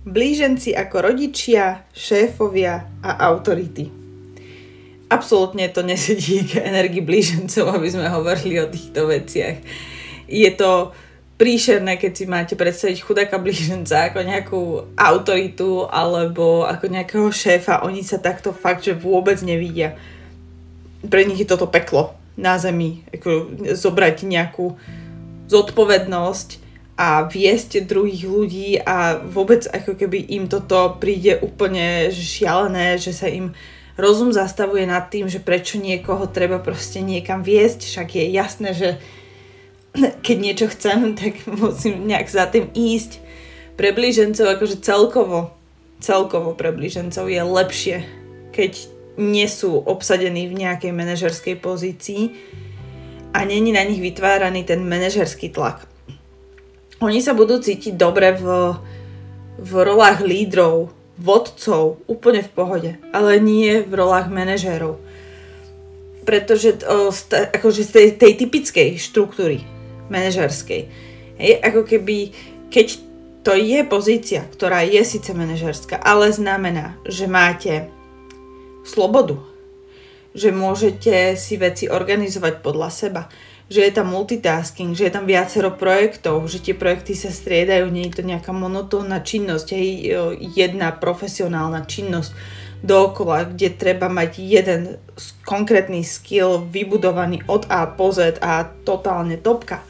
Blíženci ako rodičia, šéfovia a autority. Absolútne to nesedí k energii blížencov, aby sme hovorili o týchto veciach. Je to príšerné, keď si máte predstaviť chudáka blíženca ako nejakú autoritu alebo ako nejakého šéfa. Oni sa takto fakt, že vôbec nevidia. Pre nich je toto peklo na zemi. Ako zobrať nejakú zodpovednosť a viesť druhých ľudí a vôbec ako keby im toto príde úplne šialené, že sa im rozum zastavuje nad tým, že prečo niekoho treba proste niekam viesť, však je jasné, že keď niečo chcem, tak musím nejak za tým ísť. Pre blížencov akože celkovo pre blížencov je lepšie, keď nie sú obsadení v nejakej manažerskej pozícii a není na nich vytváraný ten manažerský tlak. Oni sa budú cítiť dobre v rolách lídrov, vodcov, úplne v pohode, ale nie v rolách manažérov. Pretože akože z tej typickej štruktúry manažerskej, ako keby, keď to je pozícia, ktorá je síce manažerská, ale znamená, že máte slobodu, že môžete si veci organizovať podľa seba, že je tam multitasking, že je tam viacero projektov, že tie projekty sa striedajú, nie je to nejaká monotónna činnosť, jedna profesionálna činnosť dookola, kde treba mať jeden konkrétny skill vybudovaný od A po Z a totálne topka.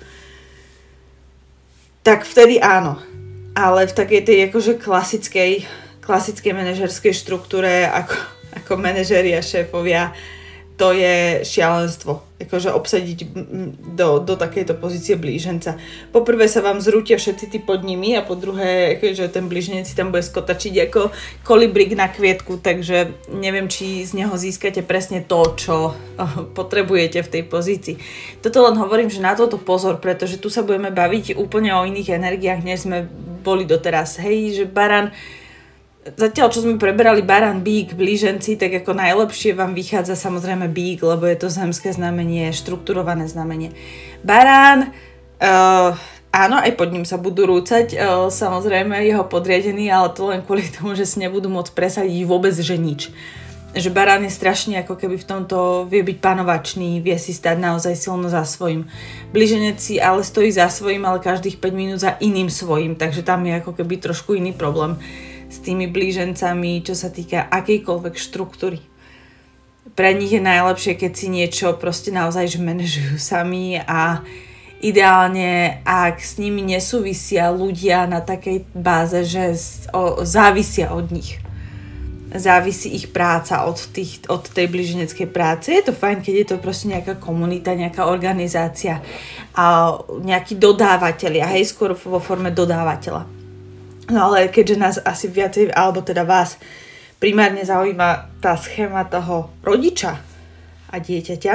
Tak vtedy áno. Ale v takej tej akože klasickej manažerskej štruktúre ako manažéri a šéfovia, to je šialenstvo. Akože obsadiť do takejto pozície blíženca. Poprvé sa vám zrútia všetci tí pod nimi a po druhé, akože ten blíženec si tam bude skotačiť ako kolibrík na kvietku, takže neviem, či z neho získate presne to, čo potrebujete v tej pozícii. Toto len hovorím, že na toto pozor, pretože tu sa budeme baviť úplne o iných energiách, než sme boli doteraz. Hej, že barán, zatiaľ, čo sme preberali barán, bík, blíženci, tak ako najlepšie vám vychádza samozrejme bík, lebo je to zemské znamenie, štrukturované znamenie. Barán, áno, aj pod ním sa budú rúcať, samozrejme jeho podriadení, ale to len kvôli tomu, že si nebudú môcť presadiť vôbec, že nič. Že barán je strašne ako keby v tomto vie byť panovačný, vie si stať naozaj silno za svojím. Blíženec si ale stojí za svojím, ale každých 5 minút za iným svojím, takže tam je ako keby trošku iný problém s tými blížencami, čo sa týka akejkoľvek štruktúry. Pre nich je najlepšie, keď si niečo proste naozaj že manažujú sami a ideálne, ak s nimi nesúvisia ľudia na takej báze, že závisia od nich. Závisí ich práca od tej blíženeckej práce. Je to fajn, keď je to proste nejaká komunita, nejaká organizácia a nejakí dodávateľia, hej, skôr vo forme dodávateľa. No ale keďže nás asi viacej, alebo teda vás primárne zaujíma tá schéma toho rodiča a dieťaťa,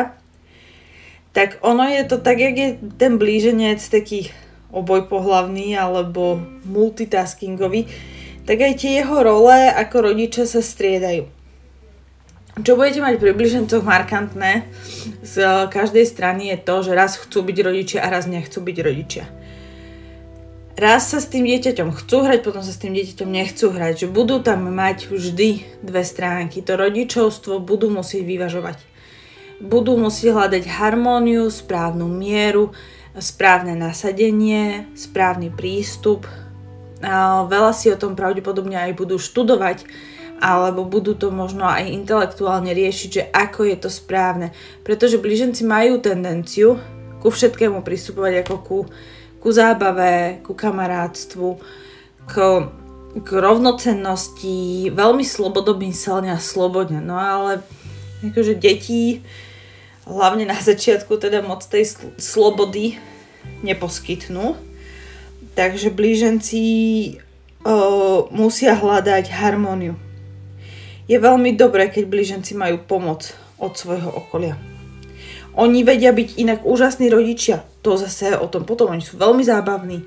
tak ono je to tak, jak je ten blíženec taký obojpohlavný alebo multitaskingový, tak aj tie jeho role ako rodiča sa striedajú. Čo budete mať pri blížencoch markantné z každej strany je to, že raz chcú byť rodičia a raz nechcú byť rodičia. Raz sa s tým dieťaťom chcú hrať, potom sa s tým dieťaťom nechcú hrať, že budú tam mať vždy dve stránky. To rodičovstvo budú musieť vyvažovať. Budú musieť hľadať harmóniu, správnu mieru, správne nasadenie, správny prístup. Veľa si o tom pravdepodobne aj budú študovať, alebo budú to možno aj intelektuálne riešiť, že ako je to správne. Pretože blíženci majú tendenciu ku všetkému pristupovať ako ku zábave, ku kamarátstvu, k rovnocennosti, veľmi slobodobmyselne a slobodne. No ale akože deti, hlavne na začiatku, teda moc tej slobody neposkytnú. Takže blíženci musia hľadať harmóniu. Je veľmi dobré, keď blíženci majú pomoc od svojho okolia. Oni vedia byť inak úžasní rodičia. To zase o tom potom. Oni sú veľmi zábavní.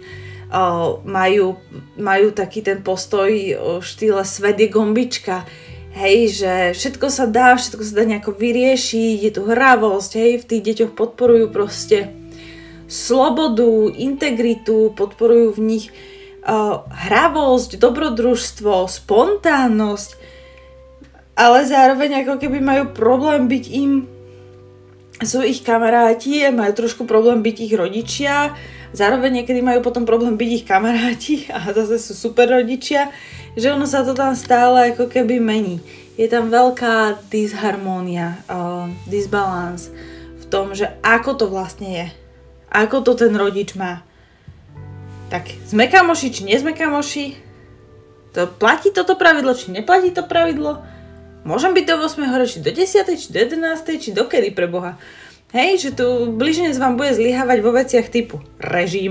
Majú taký ten postoj v štýle svet je gombička. Hej, že všetko sa dá nejako vyriešiť, je tu hravosť, hej, v tých deťoch podporujú proste slobodu, integritu, podporujú v nich hravosť, dobrodružstvo, spontánnosť, ale zároveň ako keby majú problém byť sú ich kamaráti a majú trošku problém byť ich rodičia, zároveň niekedy majú potom problém byť ich kamaráti a zase sú super rodičia, že ono sa to tam stále ako keby mení. Je tam veľká disharmónia, disbalans v tom, že ako to vlastne je, ako to ten rodič má. Tak sme kamoši, či nie sme kamoši? To platí toto pravidlo, či neplatí to pravidlo? Môžem byť do 8 hore, či do 10, či do 11, či dokedy pre Boha. Hej, že tu blíženec vám bude zlyhávať vo veciach typu režim,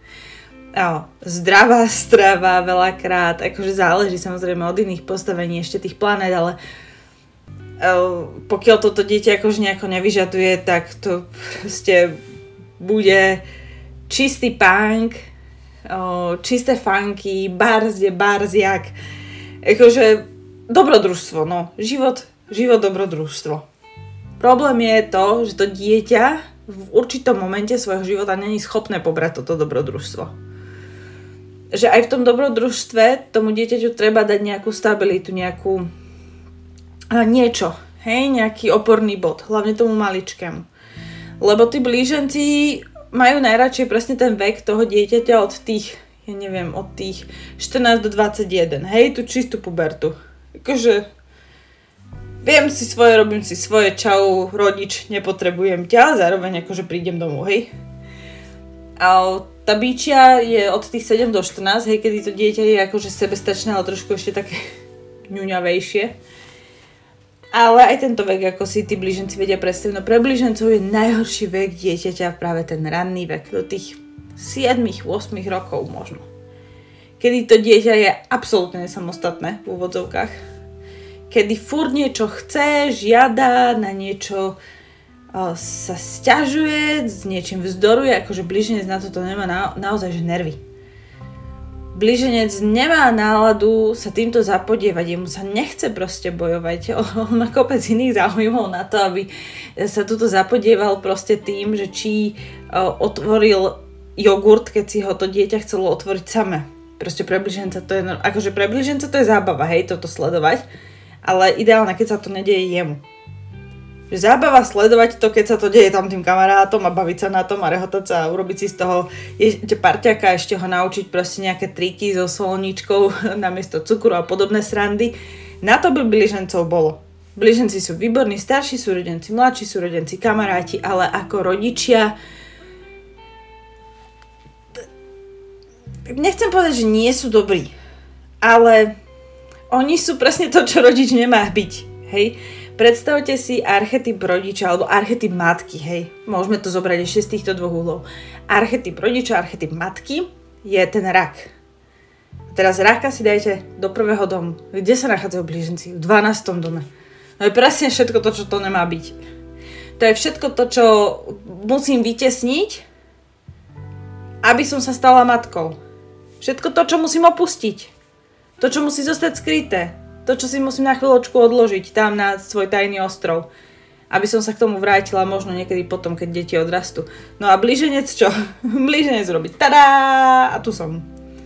zdravá strava veľakrát, akože záleží samozrejme od iných postavení ešte tých planét, ale pokiaľ toto dieťa akože nejako nevyžaduje, tak to proste bude čistý punk, čisté funky, barziak, akože dobrodružstvo, no. Život dobrodružstvo. Problém je to, že to dieťa v určitom momente svojho života není schopné pobrať toto dobrodružstvo. Že aj v tom dobrodružstve tomu dieťaťu treba dať nejakú stabilitu, niečo, hej, nejaký oporný bod, hlavne tomu maličkému. Lebo tí blíženci majú najradšej presne ten vek toho dieťaťa od tých 14 do 21, hej, tú čistú pubertu. Akože viem si svoje, robím si svoje, čau, rodič, nepotrebujem ťa, zároveň akože prídem domov, hej. A tá bíčia je od tých 7 do 14, hej, kedy to dieťa je akože sebestačné, ale trošku ešte také ňuňavejšie. Ale aj tento vek, ako si tí blíženci vedia predstaviť, no pre blížencov je najhorší vek dieťaťa práve ten ranný vek, do tých 7-8 rokov možno. Kedy to dieťa je absolútne nesamostatné v úvodzovkách. Kedy furt niečo chce, žiada, na niečo sa sťažuje, s niečím vzdoruje, akože blíženec na toto nemá naozaj že nervy. Blíženec nemá náladu sa týmto zapodievať, jemu sa nechce proste bojovať, on má kopec iných záujmov na to, aby sa tuto zapodieval proste tým, že či otvoril jogurt, keď si ho to dieťa chcelo otvoriť samé. Proste pre blíženca to je, akože pre blíženca to je zábava, hej, toto sledovať, ale ideálne, keď sa to nedieje jemu. Že zábava sledovať to, keď sa to deje tam tým kamarátom a baviť sa na tom a rehotať sa a urobiť si z toho parťaka, ešte ho naučiť proste nejaké triky so solničkou namiesto cukru a podobné srandy. Na to by blížencov bolo. Blíženci sú výborní, starší súrodenci, mladší súrodenci, kamaráti, ale ako rodičia nechcem povedať, že nie sú dobrí, ale oni sú presne to, čo rodič nemá byť, hej. Predstavte si archetyp rodiča alebo archetyp matky, hej. Môžeme to zobrať ešte z týchto dvoch uhlov. Archetyp rodiča, archetyp matky je ten rak. Teraz raka si dajte do prvého domu. Kde sa nachádzajú blíženci? V 12. dome. No je presne všetko to, čo to nemá byť. To je všetko to, čo musím vytesniť, aby som sa stala matkou. Všetko to, čo musím opustiť. To, čo musí zostať skryté. To, čo si musím na chvíľočku odložiť tam na svoj tajný ostrov. Aby som sa k tomu vrátila možno niekedy potom, keď deti odrastú. No a blíženec čo? Blíženec robí tadá! A tu som.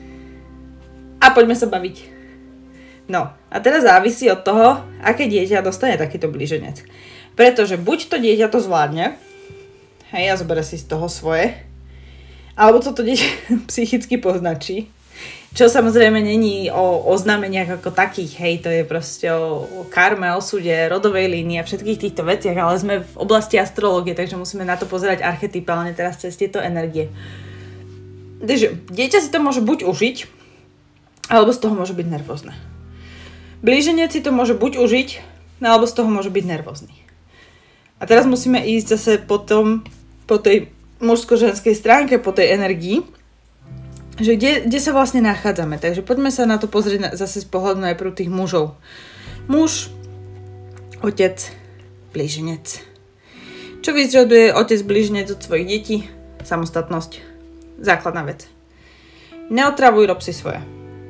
A poďme sa baviť. No a teraz závisí od toho, aké dieťa dostane takýto blíženec. Pretože buď to dieťa to zvládne, hej, a zoberie si z toho svoje, alebo toto dieťa psychicky poznačí. Čo samozrejme není o oznámeniach ako takých, hej, to je proste o karme, osude, rodovej línii a všetkých týchto veciach, ale sme v oblasti astrológie, takže musíme na to pozerať archetypálne teraz cez tieto energie. Takže dieťa si to môže buď užiť, alebo z toho môže byť nervózne. Blíženec si to môže buď užiť, alebo z toho môže byť nervózny. A teraz musíme ísť zase potom po tej mužsko-ženskej stránke, po tej energii, že kde sa vlastne nachádzame. Takže poďme sa na to pozrieť zase z pohľadu najprv tých mužov. Muž, otec, blíženec. Čo vyžaduje otec blíženec od svojich detí? Samostatnosť. Základná vec. Neotravuj, rob si svoje.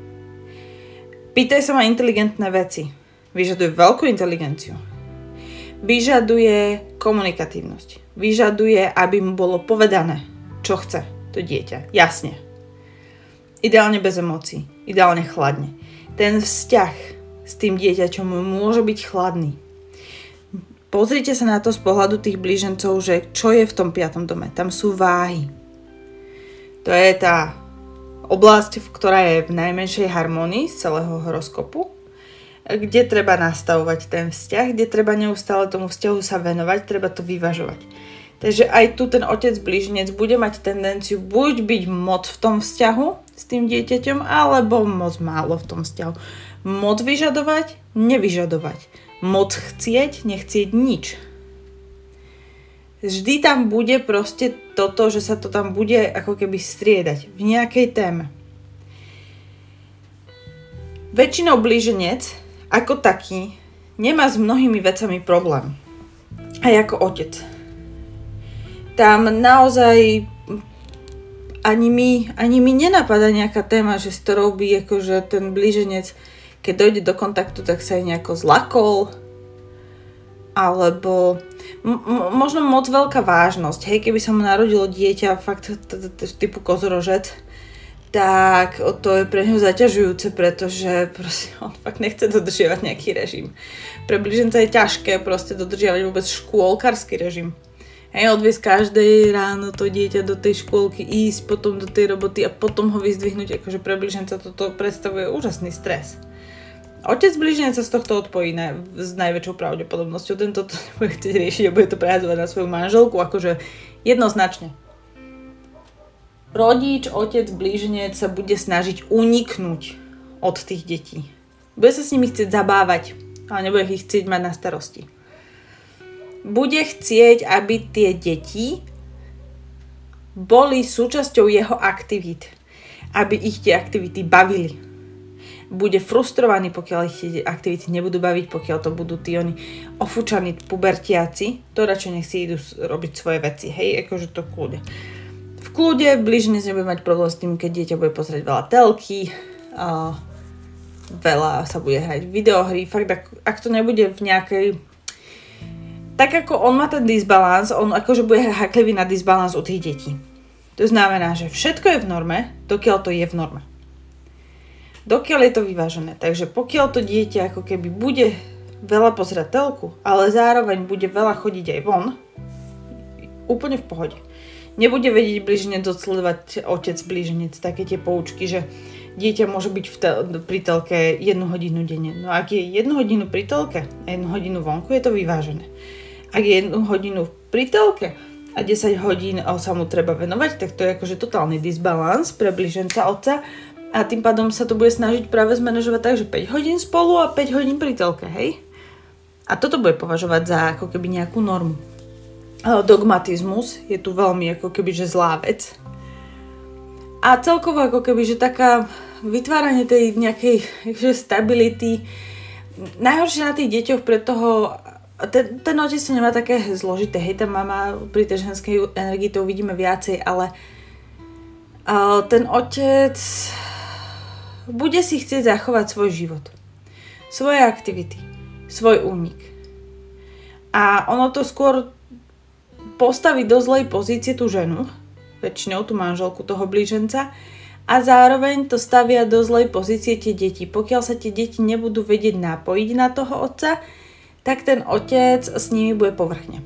Pýtaj sa ma inteligentné veci. Vyžaduje veľkú inteligenciu. Vyžaduje komunikatívnosť. Vyžaduje, aby mu bolo povedané, čo chce to dieťa. Jasne. Ideálne bez emócií, ideálne chladne. Ten vzťah s tým dieťaťom môže byť chladný. Pozrite sa na to z pohľadu tých blížencov, že čo je v tom 5. dome. Tam sú váhy. To je tá oblasť, ktorá je v najmenšej harmonii z celého horoskopu, kde treba nastavovať ten vzťah, kde treba neustále tomu vzťahu sa venovať, treba to vyvažovať. Takže aj tu ten otec blíženec bude mať tendenciu buď byť moc v tom vzťahu s tým dieťaťom, alebo moc málo v tom vzťahu. Moc vyžadovať, nevyžadovať. Moc chcieť, nechcieť nič. Vždy tam bude proste toto, že sa to tam bude ako keby striedať v nejakej téme. Väčšinou blíženec ako taký nemá s mnohými vecami problém. Aj ako otec. Tam naozaj ani mi nenapadá nejaká téma, že si to robí akože ten blíženec, keď dojde do kontaktu, tak sa aj nejako zlakol, alebo možno moc veľká vážnosť. Hej, keby sa mu narodilo dieťa fakt typu kozorožec, tak to je pre neho zaťažujúce, pretože proste on fakt nechce dodržiavať nejaký režim. Pre blíženca je ťažké proste dodržiavať vôbec škôlkarský režim. Hej, odviesť každé ráno to dieťa do tej škôlky, ísť potom do tej roboty a potom ho vyzdvihnúť, akože pre blíženca toto predstavuje úžasný stres. Otec blíženca z tohto odpojí s najväčšou pravdepodobnosťou. Tento to nebude chcieť riešiť a bude to prehadzovať na svoju manželku, akože jednoznačne. Rodič, otec, blíženec sa bude snažiť uniknúť od tých detí. Bude sa s nimi chcieť zabávať, ale nebude ich chcieť mať na starosti. Bude chcieť, aby tie deti boli súčasťou jeho aktivít. Aby ich tie aktivity bavili. Bude frustrovaný, pokiaľ ich tie aktivity nebudú baviť, pokiaľ to budú tí oni ofúčaní pubertiaci, to radšej nech si idú robiť svoje veci, hej, akože to kľude. V kľude blíženec nebude mať problém s tým, keď dieťa bude pozrieť veľa telky, veľa sa bude hrať videohry, fakt ak to nebude v nejakej... Tak ako on má ten disbalans, on akože bude haklivý na disbalans u tých detí. To znamená, že všetko je v norme, dokiaľ to je v norme. Dokiaľ je to vyvážené. Takže pokiaľ to dieťa ako keby bude veľa pozerať telku, ale zároveň bude veľa chodiť aj von, úplne v pohode. Nebude vedieť blíženec odsledovať otec blíženec, také tie poučky, že dieťa môže byť pri telke 1 hodinu denne. No ak je 1 hodinu pri telke a 1 hodinu vonku, je to vyvážené. Ak je 1 hodinu pri telke a 10 hodín sa mu treba venovať, tak to je akože totálny disbalans pre blíženca otca. A tým pádom sa to bude snažiť práve zmanéžovať tak, že 5 hodín spolu a 5 hodín pri telke, hej? A toto bude považovať za ako keby nejakú normu. Dogmatizmus je tu veľmi ako keby že zlá vec. A celkovo ako keby že taká vytváranie tej nejakej stability. Najhoršie na tých deťoch pre toho, ten otec sa nemá také zložité, hej, tá mama pri tej ženskej energii to uvidíme viacej, ale ten otec bude si chcieť zachovať svoj život, svoje aktivity, svoj únik. A ono to skôr postaví do zlej pozície tú ženu, väčšinou tú manželku toho blíženca, a zároveň to stavia do zlej pozície tie deti. Pokiaľ sa tie deti nebudú vedieť napojiť na toho otca, tak ten otec s nimi bude povrchne.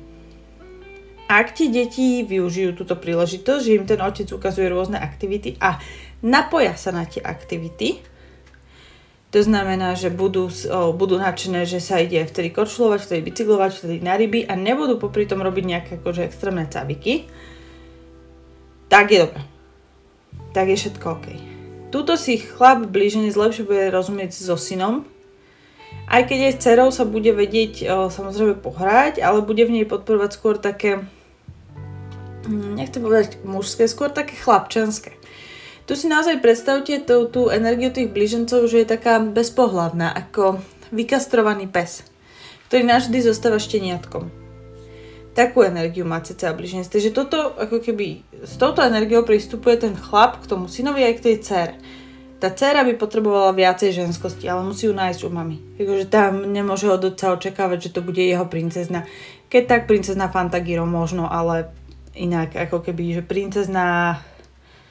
Ak tie deti využijú túto príležitosť, že im ten otec ukazuje rôzne aktivity a napoja sa na tie aktivity, to znamená, že budú nadšené, že sa ide vtedy korčulovať, vtedy bicyklovať, vtedy na ryby a nebudú popri tom robiť nejaké akože extrémne caviky, tak je dobré. Tak je všetko OK. Tuto si chlap blíženec lepšie bude rozumieť so synom, aj keď aj s dcerou sa bude vedieť samozrejme pohrať, ale bude v nej podporovať skôr také, nechcem povedať mužské, skôr také chlapčenské. Tu si naozaj predstavte tú energiu tých blížencov, že je taká bezpohlavná, ako vykastrovaný pes, ktorý navždy zostáva šteniatkom. Takú energiu má cca blíženec. Takže toto, ako keby, s touto energiou pristupuje ten chlap k tomu synovi aj k tej dcére. Tá dcéra by potrebovala viacej ženskosti, ale musí ju nájsť u mami. Takže tam nemôže od otca očakávať, že to bude jeho princezna. Keď tak princezna Fantagiro možno, ale inak ako keby, že princezna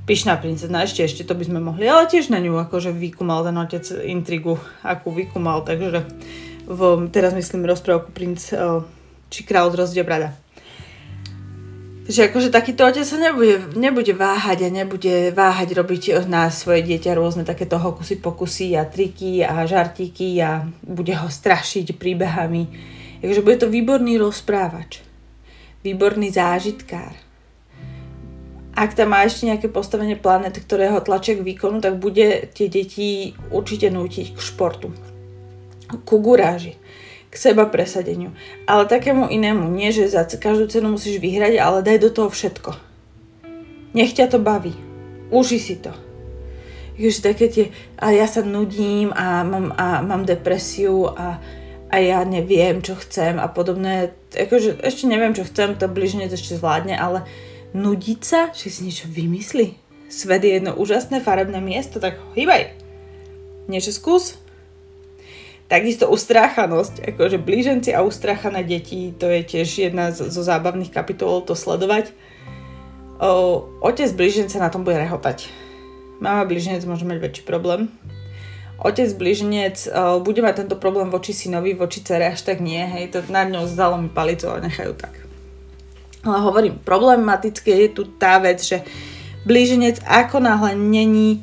pyšná princezna, ešte to by sme mohli, ale tiež na ňu akože vykumal ten otec intrigu, akú vykumal, takže teraz myslím rozprávku Princ či Kráľ Drozdie brada. Takže akože takýto otec sa nebude váhať a nebude váhať robiť na svoje dieťa rôzne takéto hokusy pokusy a triky a žartíky a bude ho strašiť príbehami. Takže bude to výborný rozprávač, výborný zážitkár. Ak tam má ešte nejaké postavenie planet, ktoré ho tlačia k výkonu, tak bude tie deti určite nútiť k športu, ku guráži, k seba presadeniu. Ale takému inému, nie že za každú cenu musíš vyhrať, ale daj do toho všetko. Nech ťa to baví. Uži si to. Takže také tie, a ja sa nudím a mám depresiu a ja neviem, čo chcem a podobné. Akože ešte neviem, čo chcem, to blížnec ešte zvládne, ale nudiť sa, že si niečo vymyslí. Svet je jedno úžasné farebné miesto, tak hýbaj. Niečo skús. Takisto ustráchanosť, akože blíženci a ustráchané deti, to je tiež jedna zo zábavných kapitol to sledovať. Otec blíženca na tom bude rehotať. Mama blíženec môže mať väčší problém. Otec blíženec bude mať tento problém voči synovi, voči dcere až tak nie, hej, to nad ňou zdalo mi palicu a nechajú tak. Ale hovorím, problematické je tu tá vec, že blíženec ako náhle není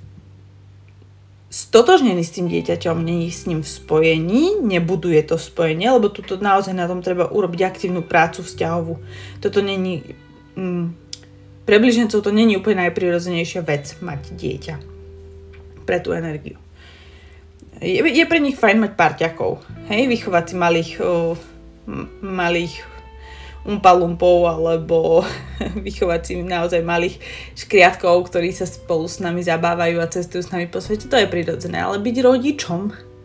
stotožnený s tým dieťaťom, není s ním v spojení, nebuduje to spojenie, lebo tuto naozaj na tom treba urobiť aktívnu prácu vzťahovú. Toto není, pre blížencov to není úplne najprirodzenejšia vec mať dieťa pre tú energiu. Je pre nich fajn mať parťakov, hej, vychovať si malých umpalumpov alebo vychovať si naozaj malých škriatkov, ktorí sa spolu s nami zabávajú a cestujú s nami po svete, to je prirodzené, ale byť rodičom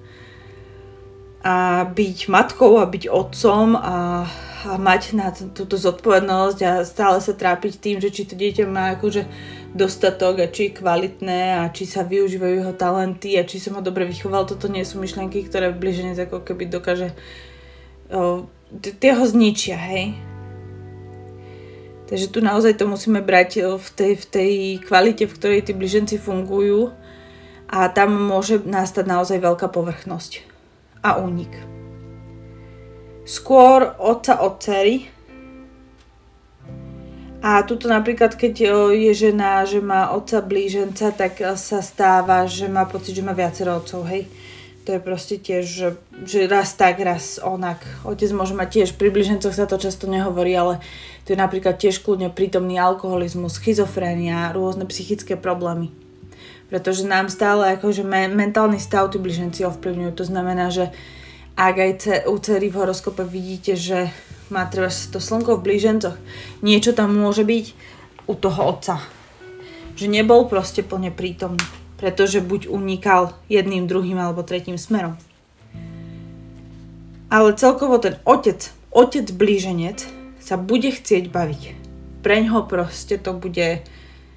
a byť matkou a byť otcom a mať na túto zodpovednosť a stále sa trápiť tým, že či to dieťa má akože dostatok a či je kvalitné a či sa využívajú jeho talenty a či som ho dobre vychoval, toto nie sú myšlienky, ktoré blíženec ako keby dokáže tie ho zničia, hej. Takže tu naozaj to musíme brať v tej kvalite, v ktorej tí blíženci fungujú a tam môže nastať naozaj veľká povrchnosť a únik. Skôr otca od dcery. A tuto napríklad, keď je žena, že má otca blíženca, tak sa stáva, že má pocit, že má viacero otcov, hej. To je proste tiež, že raz tak, raz onak. Otec môže mať tiež, pri blížencoch sa to často nehovorí, ale to je napríklad tiež kľudne prítomný alkoholizmus, schizofrénia, rôzne psychické problémy. Pretože nám stále akože mentálny stav tí blíženci ovplyvňujú. To znamená, že ak aj u dcery v horoskope vidíte, že má treba to slnko v blížencoch, niečo tam môže byť u toho otca. Že nebol proste plne prítomný. Pretože buď unikal jedným, druhým alebo tretím smerom. Ale celkovo ten otec blíženec sa bude chcieť baviť. Preňho proste to bude...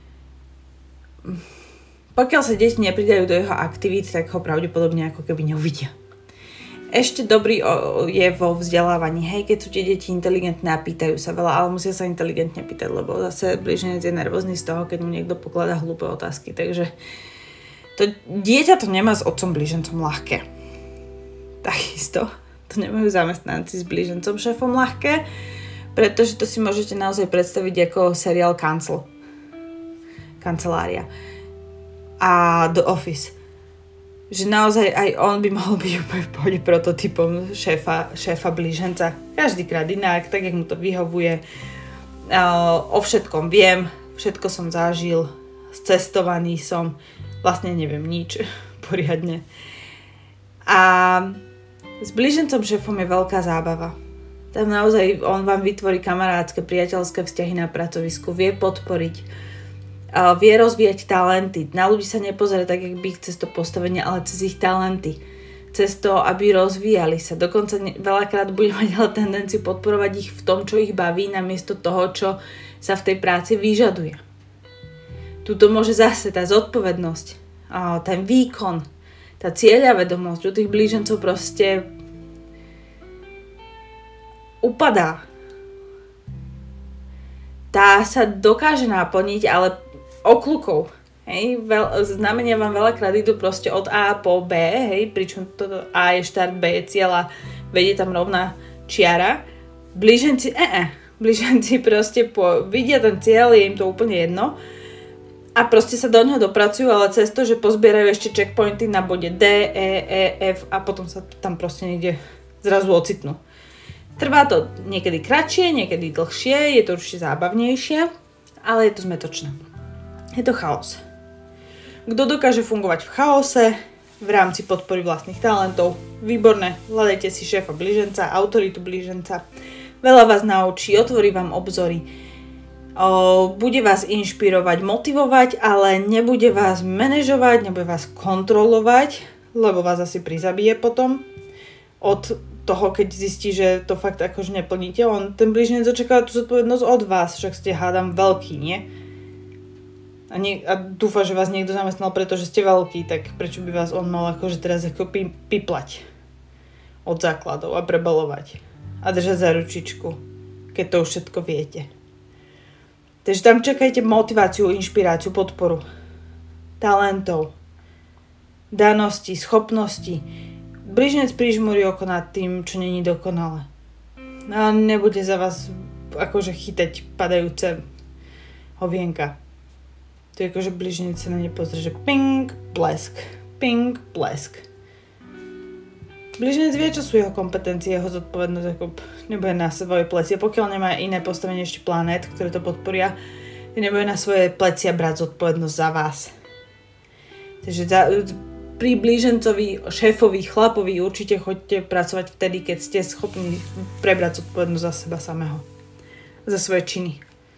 Pokiaľ sa deti nepridajú do jeho aktivít, tak ho pravdepodobne ako keby neuvidia. Ešte dobrý je vo vzdelávaní. Hej, keď sú tie deti inteligentné a pýtajú sa veľa, ale musia sa inteligentne pýtať, lebo zase blíženec je nervózny z toho, keď mu niekto pokladá hlúpe otázky. Takže to dieťa to nemá s otcom blížencom ľahké. Takisto to nemajú zamestnanci s blížencom šéfom ľahké, pretože to si môžete naozaj predstaviť ako seriál Kancelária a The Office. Že naozaj aj on by mohol byť úplne v pohode prototypom šéfa blíženca. Každýkrát inak, tak jak mu to vyhovuje. O všetkom viem, všetko som zažil, cestovaný som, vlastne neviem nič poriadne. A s blížencom šéfom je veľká zábava. Tam naozaj on vám vytvorí kamarátske, priateľské vzťahy na pracovisku, vie podporiť, vie rozvíjať talenty. Na ľudí sa nepozerá tak, jak by cez to postavenie, ale cez ich talenty. Cez to, aby rozvíjali sa. Dokonca veľakrát bude mať ale tendenciu podporovať ich v tom, čo ich baví, namiesto toho, čo sa v tej práci vyžaduje. Tuto môže zase tá zodpovednosť, ten výkon, tá cieľavedomosť u tých blížencov proste upadá. Tá sa dokáže naplniť, ale oklukov. Hej, znamenia vám veľakrát idú proste od A po B, hej, pričom toto A je štart, B je cieľ a vedie tam rovná čiara. Blíženci proste vidia ten cieľ, je im to úplne jedno a proste sa do neho dopracujú, ale cez to, že pozbierajú ešte checkpointy na bode D, F a potom sa tam proste niekde zrazu ocitnú. Trvá to niekedy kratšie, niekedy dlhšie, je to určite zábavnejšie, ale je to zmätočné. Je to chaos. Kto dokáže fungovať v chaose, v rámci podpory vlastných talentov, výborné, hľadajte si šéfa blíženca, autoritu blíženca, veľa vás naučí, otvorí vám obzory, bude vás inšpirovať, motivovať, ale nebude vás manažovať, nebude vás kontrolovať, lebo vás asi prizabije potom od toho, keď zistí, že to fakt akože neplníte. Ten blíženec očakáva tú zodpovednosť od vás, však ste hádam veľký, nie? A dúfa, že vás niekto zamestnal, pretože ste veľký, tak prečo by vás on mal akože teraz ako piplať od základov a prebalovať a držať za ručičku, keď to už všetko viete. Takže tam čakajte motiváciu, inšpiráciu, podporu talentov, danosti, schopnosti. Blíženec prižmúri oko nad tým, čo není dokonalé. A nebude za vás akože chytať padajúce hovienka. To je akože blíženec sa na ne pozrie, že ping, blesk, ping, blesk. Blíženec vie, čo sú jeho kompetencie, jeho zodpovednosť, ako nebude na svoje plecia. Pokiaľ nemá iné postavenie ešte planét, ktoré to podporia, nebude na svoje plecia brať zodpovednosť za vás. Takže pri blížencovi, šéfovi, chlapovi určite choďte pracovať vtedy, keď ste schopní prebrať zodpovednosť za seba samého. Za svoje činy.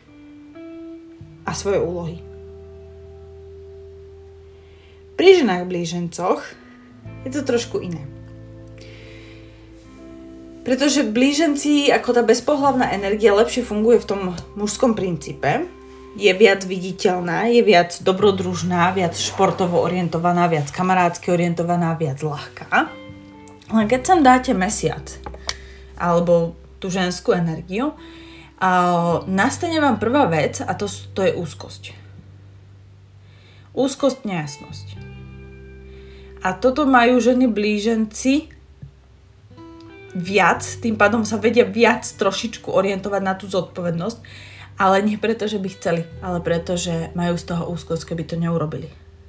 A svoje úlohy. Pri ženách blížencoch je to trošku iné. Pretože blíženci, ako tá bezpohlavná energia, lepšie funguje v tom mužskom princípe, je viac viditeľná, je viac dobrodružná, viac športovo orientovaná, viac kamarátsky orientovaná, viac ľahká. Len keď sem dáte mesiac, alebo tú ženskú energiu, nastane vám prvá vec a to je úzkosť. Úzkosť, nejasnosť. A toto majú ženy blíženci viac, tým pádom sa vedia viac trošičku orientovať na tú zodpovednosť, ale nie preto, že by chceli, ale preto, že majú z toho úzkosť, keby to neurobili.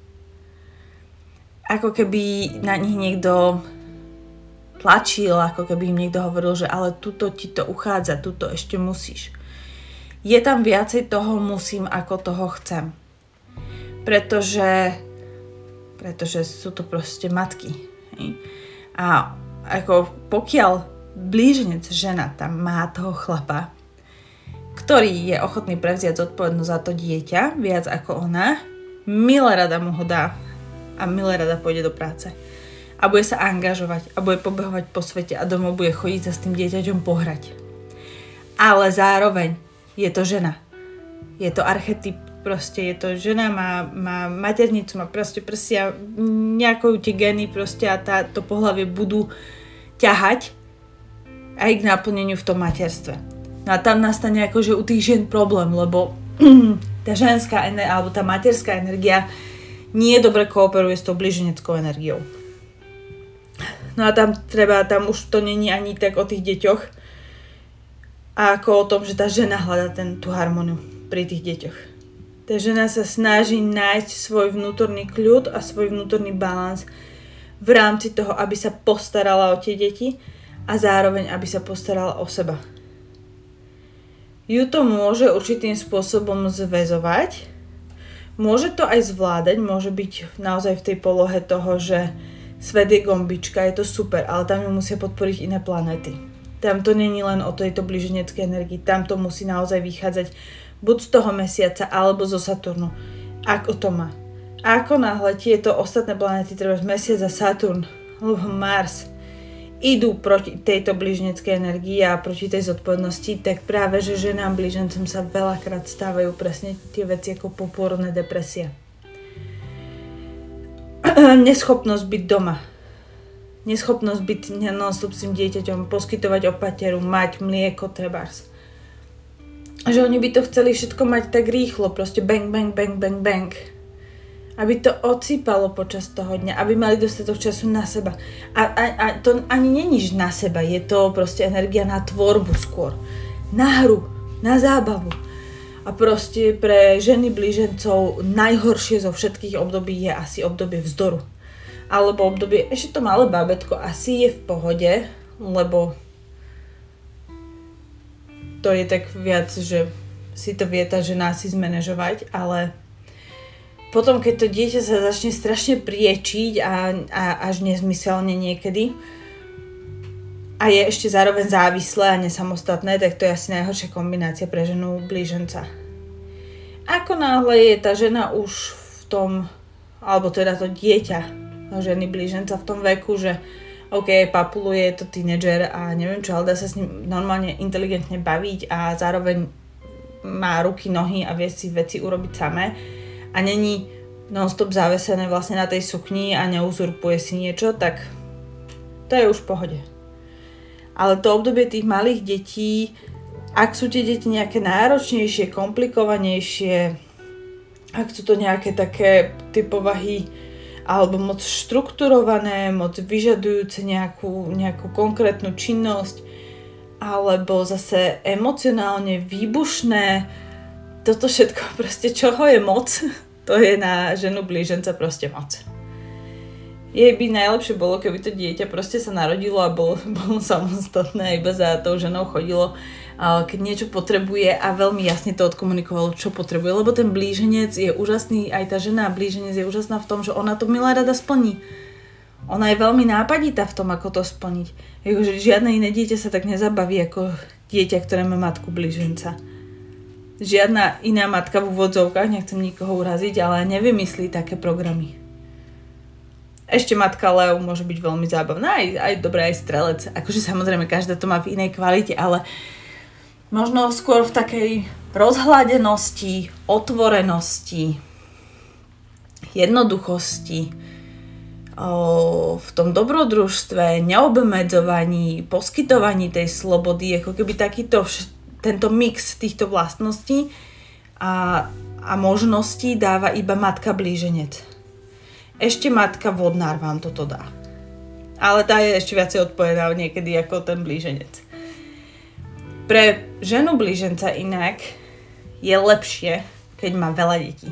Ako keby na nich niekto tlačil, ako keby im niekto hovoril, že ale tuto ti to uchádza, tuto ešte musíš. Je tam viacej toho musím, ako toho chcem. Pretože sú to proste matky. Hej? A ako pokiaľ blíženec žena tam má toho chlapa, ktorý je ochotný prevziať zodpovednosť za to dieťa, viac ako ona, milé rada mu ho dá a milé rada pôjde do práce. A bude sa angažovať a bude pobehovať po svete a domov bude chodiť sa s tým dieťaťom pohrať. Ale zároveň je to žena. Je to archetyp. Proste je to žena, má maternicu, má proste prsia, nejakou tie geny proste a to pohlavie budú ťahať aj k naplneniu v tom materstve. No a tam nastane akože u tých žien problém, lebo tá ženská alebo tá materská energia nie dobre kooperuje s tou blíženeckou energiou. No a tam už to není ani tak o tých deťoch, ako o tom, že tá žena hľadá tú harmóniu pri tých deťoch. Tá žena sa snaží nájsť svoj vnútorný kľud a svoj vnútorný balans v rámci toho, aby sa postarala o tie deti a zároveň, aby sa postarala o seba. Ju to môže určitým spôsobom zväzovať, môže to aj zvládať, môže byť naozaj v tej polohe toho, že svet je gombička, je to super, ale tam ju musia podporiť iné planéty. Tam to není len o tejto blíženeckej energii, tam to musí naozaj vychádzať buď z toho mesiaca, alebo zo Saturnu. Ako to má. Ako náhle tieto ostatné planéty, treba mesiac a Saturn, alebo Mars, idú proti tejto blíženeckej energii a proti tej zodpovednosti, tak práve, že ženám blížencom sa veľakrát stávajú presne tie veci ako popôrodné depresie. Neschopnosť byť doma. Neschopnosť byť non-stop s tým dieťaťom, poskytovať opateru, mať mlieko trebárs. že oni by to chceli všetko mať tak rýchlo, proste bang, bang, bang, bang, bang. Aby to odsýpalo počas toho dňa, aby mali dostatok času na seba. A to ani není na seba, je to proste energia na tvorbu skôr. Na hru, na zábavu. A proste pre ženy blížencov najhoršie zo všetkých období je asi obdobie vzdoru. Alebo obdobie, ešte to malé bábätko asi je v pohode, lebo to je tak viac, že si to vie tá žena si zmanéžovať, ale potom, keď to dieťa sa začne strašne priečiť a až nezmyselne niekedy a je ešte zároveň závislé a nesamostatné, tak to je asi najhoršia kombinácia pre ženu blíženca. Ako náhle je tá žena už v tom, alebo teda to dieťa ženy blíženca v tom veku, že OK, papuluje, je to tínedžer a neviem čo, ale dá sa s ním normálne inteligentne baviť a zároveň má ruky, nohy a vie si veci urobiť samé a není non-stop zavesené vlastne na tej sukni a neuzurpuje si niečo, tak to je už v pohode. Ale to obdobie tých malých detí, ak sú tie deti nejaké náročnejšie, komplikovanejšie, ak sú to nejaké také typovahy alebo moc štrukturované, moc vyžadujúce nejakú konkrétnu činnosť, alebo zase emocionálne výbušné. Toto všetko proste, čoho je moc, to je na ženu blíženca proste moc. Jej by najlepšie bolo, keby to dieťa proste sa narodilo a bolo samostatné a iba za tou ženou chodilo, keď niečo potrebuje a veľmi jasne to odkomunikovalo, čo potrebuje, lebo ten blíženec je úžasný, aj tá žena blíženec je úžasná v tom, že ona to milá rada splní. Ona je veľmi nápaditá v tom, ako to splniť. Že žiadne iné dieťa sa tak nezabaví ako dieťa, ktoré má matku blíženca. Žiadna iná matka v úvodzovkách, nechcem nikoho uraziť, ale nevymyslí také programy. Ešte matka Leo môže byť veľmi zábavná, aj dobré, aj strelec. Akože samozrejme, každá to má v inej kvalite, ale možno skôr v takej rozhľadenosti, otvorenosti, jednoduchosti, v tom dobrodružstve, neobmedzovaní, poskytovaní tej slobody, ako keby tento mix týchto vlastností a možností dáva iba matka blíženec. Ešte matka vodnár vám toto dá. Ale tá je ešte viacej odpovedaná niekedy ako ten blíženec. Pre ženu blíženca inak je lepšie, keď má veľa detí.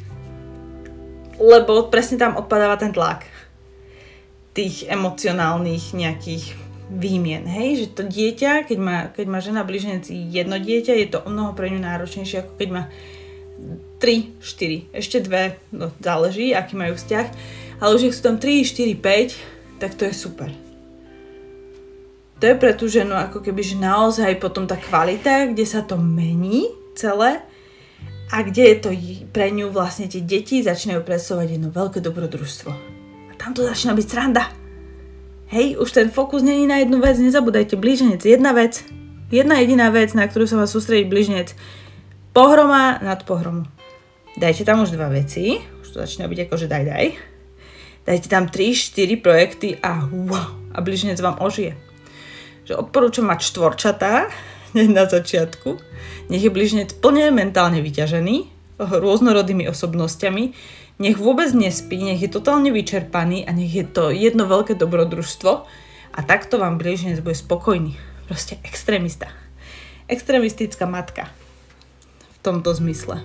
Lebo presne tam odpadáva ten tlak tých emocionálnych nejakých výmien. Hej? Že to dieťa, keď má žena blíženec jedno dieťa, je to o mnoho pre ňu náročnejšie, ako keď má 3, 4, ešte 2, no záleží, aký majú vzťah, ale už ak sú tam 3, 4, 5, tak to je super. To je pre tú ženu ako keby, že naozaj potom tá kvalita, kde sa to mení celé a kde je to pre ňu vlastne tie deti začínajú predstavovať jedno veľké dobrodružstvo. A tam to začína byť sranda. Hej, už ten fokus není na jednu vec, nezabúdajte, blíženec, jedna vec, jedna jediná vec, na ktorú sa má sústrediť blíženec. Pohroma nad pohromu. Dajte tam už 2 veci, už to začína byť akože daj. Dajte tam 3-4 projekty a wow, a blíženec vám ožije. Že odporúčam mať štvorčatá na začiatku. Nech je blíženec plne mentálne vyťažený, rôznorodými osobnostiami, nech vôbec nespí, nech je totálne vyčerpaný a nech je to jedno veľké dobrodružstvo a takto vám blíženec bude spokojný. Proste extrémista. Extrémistická matka. V tomto zmysle.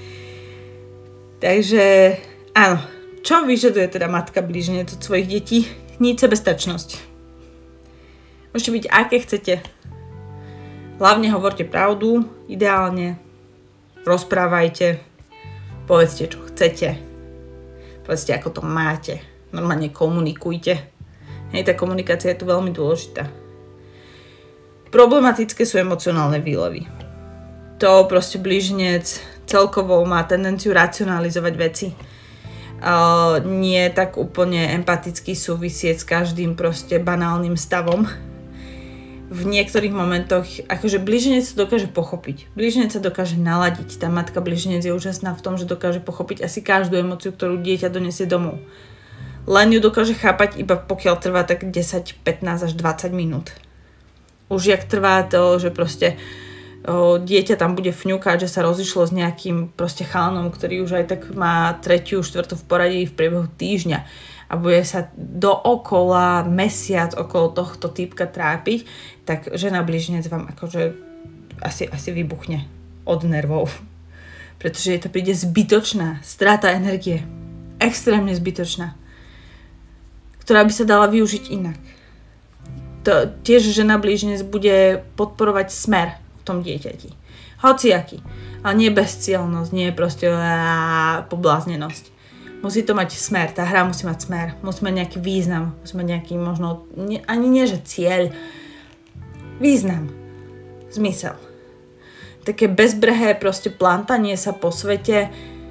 Takže áno, čo vyžaduje teda matka blíženec od svojich detí? Nič, sebestačnosť. Môžete byť aké chcete. Hlavne hovorte pravdu, ideálne. Rozprávajte. Povedzte, čo chcete. Povedzte, ako to máte. Normálne komunikujte. Hej, tá komunikácia je tu veľmi dôležitá. Problematické sú emocionálne výlevy. To proste blíženec celkovo má tendenciu racionalizovať veci. Nie tak úplne empaticky súvisieť s každým proste banálnym stavom. V niektorých momentoch, akože blíženec sa dokáže pochopiť. Blíženec sa dokáže naladiť. Tá matka blíženec je úžasná v tom, že dokáže pochopiť asi každú emóciu, ktorú dieťa donesie domov. Len ju dokáže chápať iba pokiaľ trvá tak 10, 15 až 20 minút. Už jak trvá to, že proste dieťa tam bude fňukať, že sa rozišlo s nejakým proste chalanom, ktorý už aj tak má 3., 4. v poradí v priebehu týždňa a bude sa dookola mesiac okolo tohto typka trápiť, tak žena blíženec vám akože asi vybuchne od nervov. Pretože je to príde zbytočná strata energie. Extrémne zbytočná. Ktorá by sa dala využiť inak. Tiež žena blíženec bude podporovať smer v tom dieťati. Hociaký. Ale nie bezcielnosť, nie proste pobláznenosť. Musí to mať smer, tá hra musí mať smer. Musí mať nejaký význam, musí mať nejaký možno, ani nie že cieľ. Význam. Zmysel. Také bezbrehé proste plantanie sa po svete.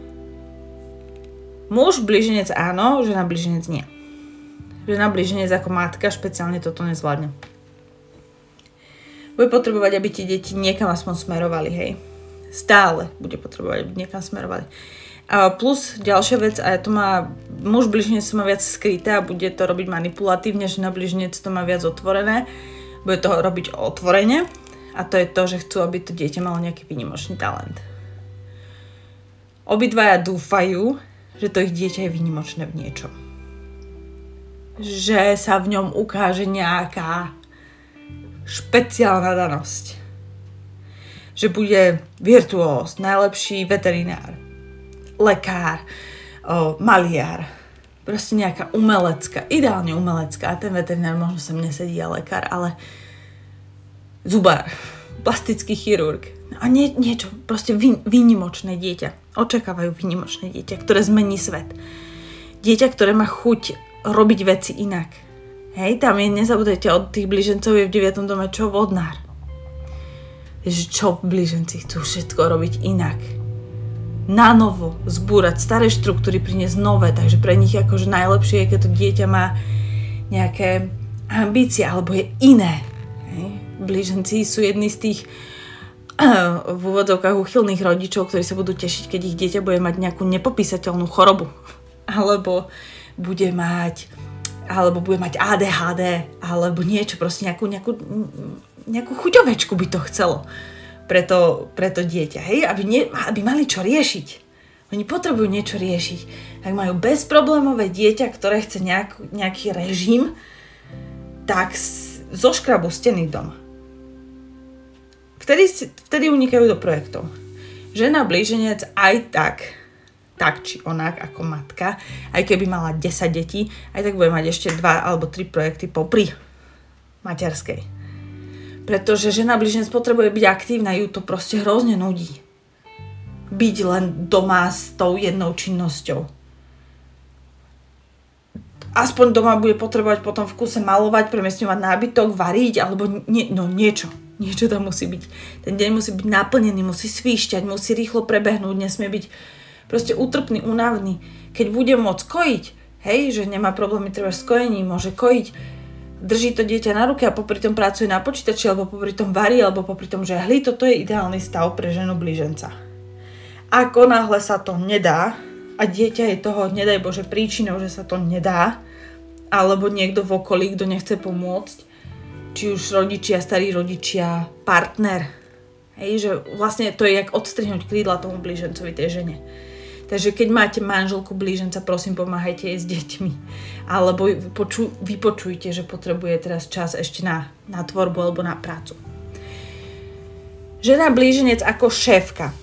Muž blíženec áno, žena blíženec nie. Žena blíženec ako matka špeciálne toto nezvládne. Bude potrebovať, aby tie deti niekam aspoň smerovali, hej. Stále bude potrebovať, aby niekam smerovali. A plus ďalšia vec, a to má muž blíženec to má viac skryté a bude to robiť manipulatívne, žena blíženec to má viac otvorené. Bude to robiť otvorene. A to je to, že chcú, aby to dieťa malo nejaký výnimočný talent. Obidvaja dúfajú, že to ich dieťa je výnimočné v niečom. Že sa v ňom ukáže nejaká špeciálna danosť. Že bude virtuós, najlepší veterinár, lekár, maliar. Proste nejaká umelecká, ideálne umelecká. A ten veterinár možno sem nesedí a lekár, ale zubár, plastický chirurg a niečo, proste výnimočné dieťa. Očakávajú výnimočné dieťa, ktoré zmení svet. Dieťa, ktoré má chuť robiť veci inak. Hej, tam nezabudajte, od tých blížencov je v 9. dome čo vodnár. Čo blíženci chcú všetko robiť inak. Na novo zbúrať staré štruktúry, priniesť nové, takže pre nich akože najlepšie je, keď to dieťa má nejaké ambície, alebo je iné. Hej. Blíženci sú jedni z tých v úvodzovkách úchylných rodičov, ktorí sa budú tešiť, keď ich dieťa bude mať nejakú nepopísateľnú chorobu. Alebo bude mať ADHD, alebo niečo, proste nejakú chuťovečku by to chcelo pre to dieťa, hej? Aby mali čo riešiť. Oni potrebujú niečo riešiť. Ak majú bezproblémové dieťa, ktoré chce nejaký režim, tak zoškrabu steny doma. Vtedy unikajú do projektov. Žena blíženec aj tak či onak ako matka, aj keby mala 10 detí, aj tak bude mať ešte 2 alebo 3 projekty popri materskej. Pretože žena blíženec potrebuje byť aktívna, ju to proste hrozne nudí. Byť len doma s tou jednou činnosťou. Aspoň doma bude potrebovať potom v kuse malovať, premiestňovať nábytok, variť, alebo niečo. Niečo tam musí byť. Ten deň musí byť naplnený, musí svíšťať, musí rýchlo prebehnúť, nesmie byť proste útrpný, únavný. Keď bude môcť kojiť, hej, že nemá problémy treba s kojením, môže kojiť, drží to dieťa na ruke a popri tom pracuje na počítači, alebo popri tom varí, alebo popri tom žehli, toto je ideálny stav pre ženu blíženca. Ako náhle sa to nedá a dieťa je toho, nedaj Bože, príčinou, že sa to nedá, alebo niekto v okolí, kto nechce pomôcť, či už rodičia, starí rodičia, partner. Hej, že vlastne to je jak odstrihnúť krídla tomu blížencovi, tej žene. Takže keď máte manželku blíženca, prosím, pomáhajte jej s deťmi. Alebo vypočujte, že potrebuje teraz čas ešte na tvorbu alebo na prácu. Žena blíženec ako šéfka.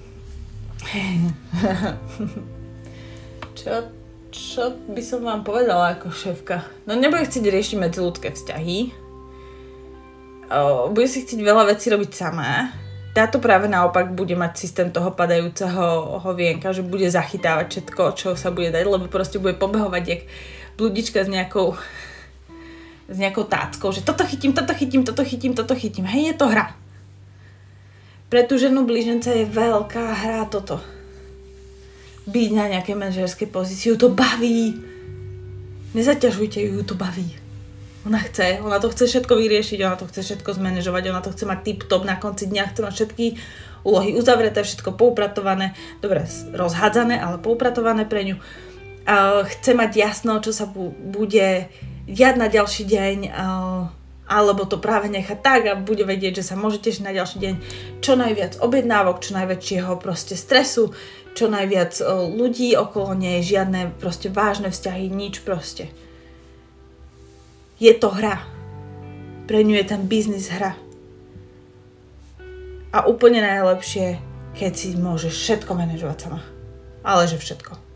Čo by som vám povedala ako šéfka? No nebude chcieť riešiť medziľudské vzťahy. Bude si chcieť veľa vecí robiť sama. Táto práve naopak bude mať systém toho padajúceho hovienka, že bude zachytávať všetko, čo sa bude dať, lebo proste bude pobehovať jak blúdička s nejakou táckou, že toto chytím. Hej, je to hra. Pre tú ženu blíženca je veľká hra toto. Byť na nejakej manažerskej pozícii, to baví. Nezaťažujte ju, to baví. Ona to chce všetko vyriešiť, ona to chce všetko zmanéžovať, ona to chce mať tip-top na konci dňa, chce mať všetky úlohy uzavreté, všetko poupratované, dobre, rozhádzané, ale poupratované pre ňu. Chce mať jasno, čo sa bude diať na ďalší deň Alebo to práve nechá tak a bude vedieť, že sa môže tešiť na ďalší deň. Čo najviac objednávok, čo najväčšieho proste stresu, čo najviac ľudí okolo nej, žiadne proste vážne vzťahy, nič proste. Je to hra. Pre ňu je ten biznis hra. A úplne najlepšie, keď si môžeš všetko manažovať sama. Ale že všetko.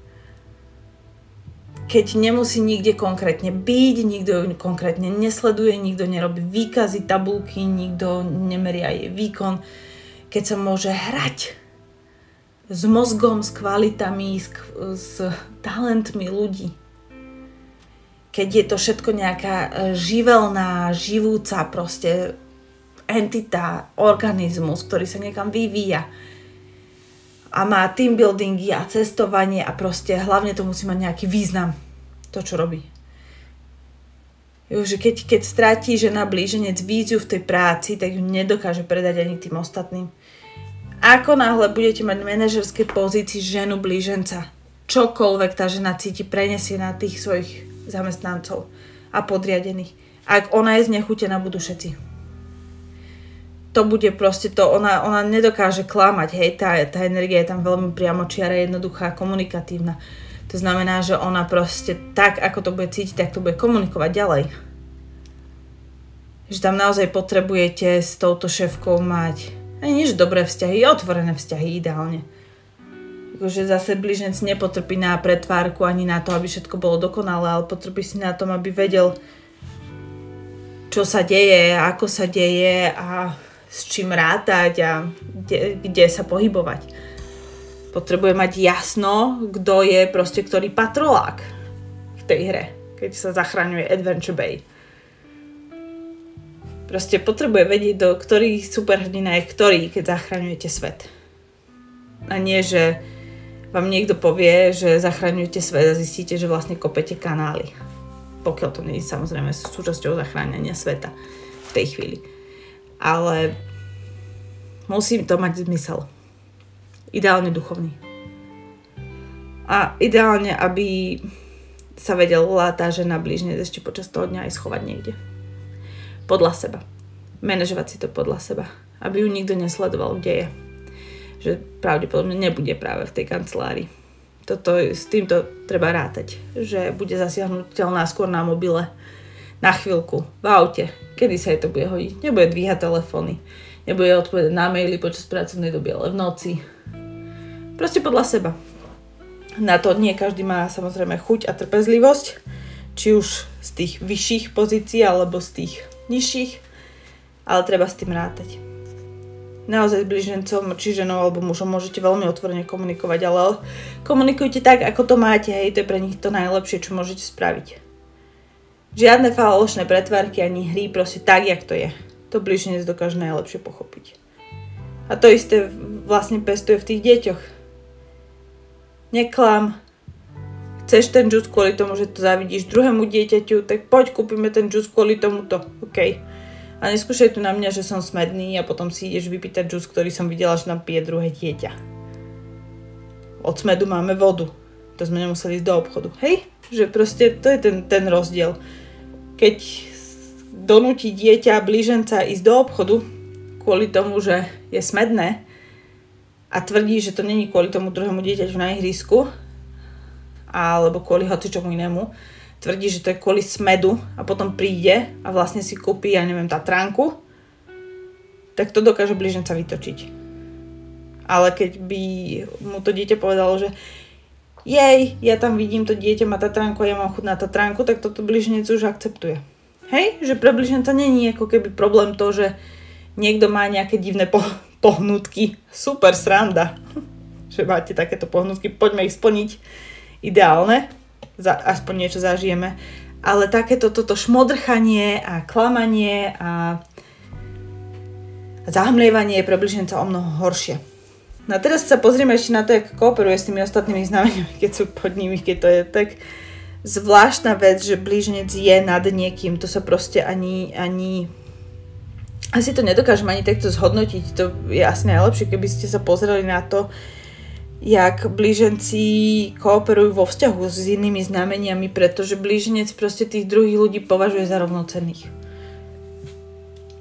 Keď nemusí nikde konkrétne byť, nikto ju konkrétne nesleduje, nikto nerobí výkazy, tabulky, nikto nemeria jej výkon. Keď sa môže hrať s mozgom, s kvalitami, s talentmi ľudí. Keď je to všetko nejaká živelná, živúca proste entita, organizmus, ktorý sa niekam vyvíja. A má team buildingy a cestovanie a proste hlavne to musí mať nejaký význam, to čo robí. Že keď stratí žena blíženec víziu v tej práci, tak ju nedokáže predať ani tým ostatným. Ako náhle budete mať v manažerskej pozícii ženu blíženca, čokoľvek tá žena cíti, prenesie na tých svojich zamestnancov a podriadených. Ak ona je znechutená, budú všetci. To bude proste to, ona nedokáže klamať, hej, tá energia je tam veľmi priamočiara, jednoduchá, komunikatívna. To znamená, že ona proste tak, ako to bude cítiť, tak to bude komunikovať ďalej. Že tam naozaj potrebujete s touto šéfkou mať ani nič dobré vzťahy, otvorené vzťahy ideálne. Akože zase blíženec nepotrpí na pretvárku ani na to, aby všetko bolo dokonalé, ale potrpí si na tom, aby vedel, čo sa deje, ako sa deje a s čím rátať a kde sa pohybovať. Potrebuje mať jasno, kto je proste ktorý patrolák v tej hre, keď sa zachraňuje Adventure Bay. Proste potrebuje vedieť, do ktorých superhrdina je ktorý, keď zachraňujete svet. A nie, že vám niekto povie, že zachraňujete svet a zistíte, že vlastne kopete kanály. Pokiaľ to nie je samozrejme súčasťou zachránenia sveta v tej chvíli. Ale musí to mať zmysel. Ideálne duchovný. A ideálne, aby sa vedela tá žena blížne ešte počas toho dňa aj schovať niekde. Podľa seba. Manažovať si to podľa seba. Aby ju nikto nesledoval, kde je. Že pravdepodobne nebude práve v tej kancelárii. S týmto treba rátať. Že bude zasiahnuteľná skôr na mobile. Na chvíľku, v aute, kedy sa jej to bude hodiť. Nebude dvíhať telefóny, nebude odpovedať na maily počas pracovnej doby, ale v noci. Proste podľa seba. Na to nie každý má samozrejme chuť a trpezlivosť, či už z tých vyšších pozícií, alebo z tých nižších, ale treba s tým rátať. Naozaj s blížencom, či ženou alebo mužom môžete veľmi otvorene komunikovať, ale komunikujte tak, ako to máte, hej, to je pre nich to najlepšie, čo môžete spraviť. Žiadne falošné pretvárky ani hry, proste tak, jak to je. To blíženec dokáže najlepšie pochopiť. A to isté vlastne pestuje v tých deťoch. Neklam. Chceš ten džus kvôli tomu, že to zavidíš druhému dieťaťu, tak poď kúpime ten džus kvôli tomuto. OK. A neskúšaj tu na mňa, že som smedný a potom si ideš vypýtať džus, ktorý som videla, že nám pije druhé dieťa. Od smedu máme vodu. To sme nemuseli ísť do obchodu. Hej? Že proste to je ten rozdiel. Keď donúti dieťa blíženca ísť do obchodu kvôli tomu, že je smedné a tvrdí, že to není kvôli tomu druhému dieťaťu na ihrisku alebo kvôli hocičomu inému, tvrdí, že to je kvôli smedu a potom príde a vlastne si kúpi, ja neviem, Tatranku, tak to dokáže blíženca vytočiť. Ale keď by mu to dieťa povedalo, že jej, ja tam vidím, to dieťa má Tatranku a ja mám chuť na Tatranku, tak toto blíženec už akceptuje. Hej? Že pre blíženca není ako keby problém to, že niekto má nejaké divné pohnutky. Super sranda. Že máte takéto pohnutky, poďme ich splniť. Ideálne. Aspoň niečo zažijeme. Ale takéto toto šmodrchanie a klamanie a zahmlievanie je pre blíženca o mnoho horšie. No a teraz sa pozrieme ešte na to, jak kooperuje s tými ostatnými znameniami, keď sú pod nimi, keď to je tak zvláštna vec, že blíženec je nad niekým. To sa proste ani asi to nedokážem ani takto zhodnotiť. To je asi najlepšie, keby ste sa pozreli na to, jak blíženci kooperujú vo vzťahu s inými znameniami, pretože blíženec proste tých druhých ľudí považuje za rovnocenných.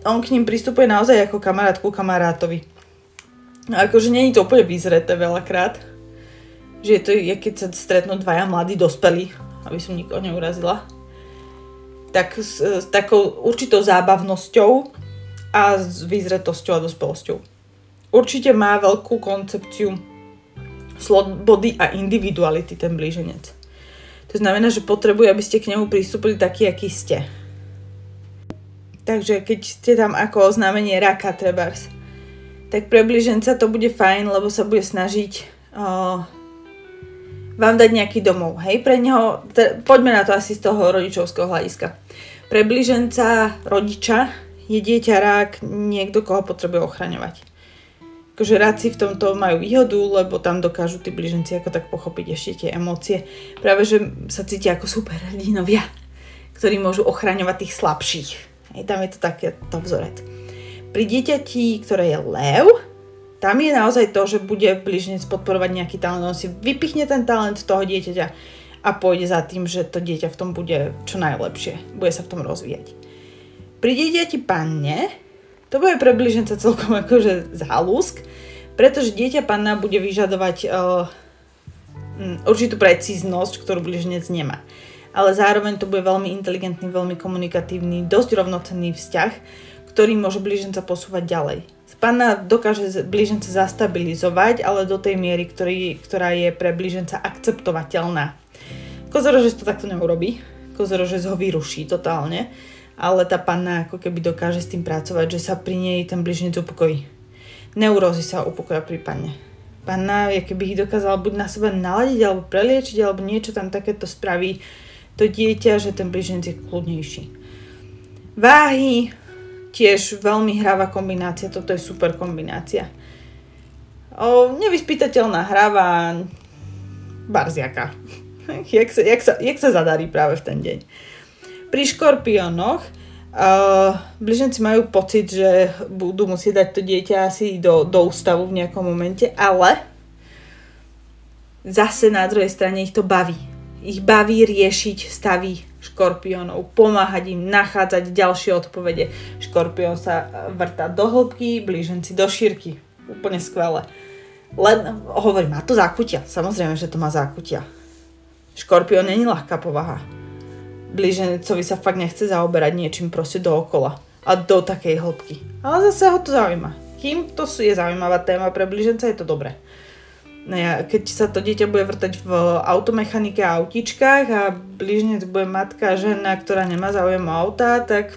on k ním pristupuje naozaj ako kamarát ku kamarátovi. A akože nie je to úplne vyzreté veľakrát, že je to, keď sa stretnú dvaja mladí dospelí, aby som nikoho neurazila, tak s takou určitou zábavnosťou a s vyzretosťou a dospelosťou. Určite má veľkú koncepciu slobody a individuality ten blíženec. To znamená, že potrebuje, aby ste k nemu pristúpili taký, aký ste. Takže keď ste tam ako oznámenie raka trebárs, tak pre blíženca to bude fajn, lebo sa bude snažiť vám dať nejaký domov. Hej, pre neho, poďme na to asi z toho rodičovského hľadiska. Pre blíženca, rodiča, je dieťa rák niekto, koho potrebuje ochraňovať. Akože ráci v tomto majú výhodu, lebo tam dokážu tí blíženci ako tak pochopiť ešte tie emócie. Práve, že sa cítia ako superhrdinovia, ktorí môžu ochraňovať tých slabších. Hej, tam je to takýto vzorec. Pri dieťati, ktoré je lev, tam je naozaj to, že bude blíženec podporovať nejaký talent. On si vypichne ten talent toho dieťaťa a pôjde za tým, že to dieťa v tom bude čo najlepšie. Bude sa v tom rozvíjať. Pri dieťati panne, to bude pre blíženca celkom akože záľusk, pretože dieťa panna bude vyžadovať určitú precíznosť, ktorú blíženec nemá. Ale zároveň to bude veľmi inteligentný, veľmi komunikatívny, dosť rovnocenný vzťah, ktorý môže blíženca posúvať ďalej. Panna dokáže blíženca zastabilizovať, ale do tej miery, ktorá je pre blíženca akceptovateľná. Kozorožec to takto neurobí. Kozorožec ho vyruší totálne, ale tá panna ako keby dokáže s tým pracovať, že sa pri nej ten blíženec upokojí. Neurózy sa upokoja pri panne. Panna, keby ich dokázala buď na seba naladiť, alebo preliečiť, alebo niečo tam takéto spraví to dieťa, že ten blíženec je kľudnejší. Váhy, tiež veľmi hravá kombinácia, toto je super kombinácia. Nevyspytateľná hravá barziaka. jak sa zadarí práve v ten deň. Pri škorpiónoch blíženci majú pocit, že budú musieť dať to dieťa asi do ústavu v nejakom momente, ale zase na druhej strane ich to baví. Ich baví riešiť stavy škorpiónov, pomáhať im nachádzať ďalšie odpovede. Škorpión sa vrtá do hĺbky, blíženci do šírky. Úplne skvelé. Len hovorím, má to zákutia. Samozrejme, že to má zákutia. Škorpión nie je ľahká povaha. Blížencovi sa fakt nechce zaoberať niečím proste dookola a do takej hĺbky. Ale zase ho to zaujíma. Kým to je zaujímavá téma pre blíženca, je to dobré. No ja, keď sa to dieťa bude vrtať v automechanike a autičkách a blíženec bude matka, žena, ktorá nemá záujem o auta, tak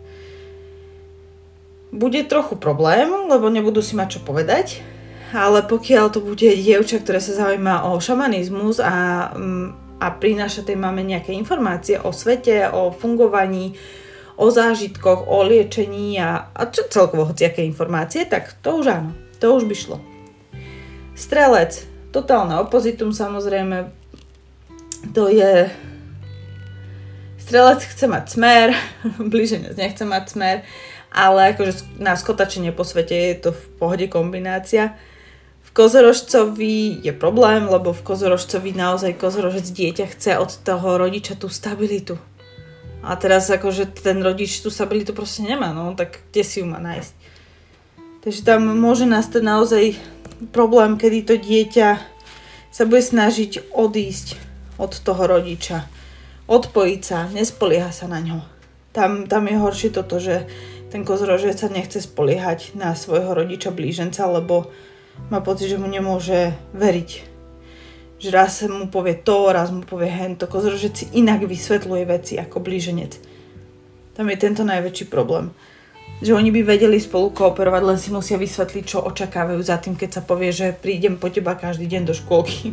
bude trochu problém, lebo nebudú si mať čo povedať. Ale pokiaľ to bude dievča, ktoré sa zaujíma o šamanizmus a prináša tej mame nejaké informácie o svete, o fungovaní, o zážitkoch, o liečení a čo celkovo hociaké informácie, tak to už áno, to už by šlo. Strelec, totálne opozitum samozrejme, to je... Strelec chce mať smer, blíženec nechce mať smer, ale akože na skotačenie po svete je to v pohode kombinácia. V kozorožcovi je problém, lebo v kozorožcovi naozaj kozorožec dieťa chce od toho rodiča tú stabilitu. A teraz akože ten rodič tú stabilitu proste nemá, no tak kde si ju má nájsť? Takže tam môže nastať naozaj problém, kedy to dieťa sa bude snažiť odísť od toho rodiča. Odpojiť sa, nespolieha sa na ňo. Tam je horšie toto, že ten kozorožec sa nechce spoliehať na svojho rodiča blíženca, lebo má pocit, že mu nemôže veriť. Že raz mu povie to, raz mu povie hento. Kozorožec si inak vysvetľuje veci ako blíženec. Tam je tento najväčší problém. Že oni by vedeli spolu kooperovať, len si musia vysvetliť, čo očakávajú za tým, keď sa povie, že prídem po teba každý deň do škôlky.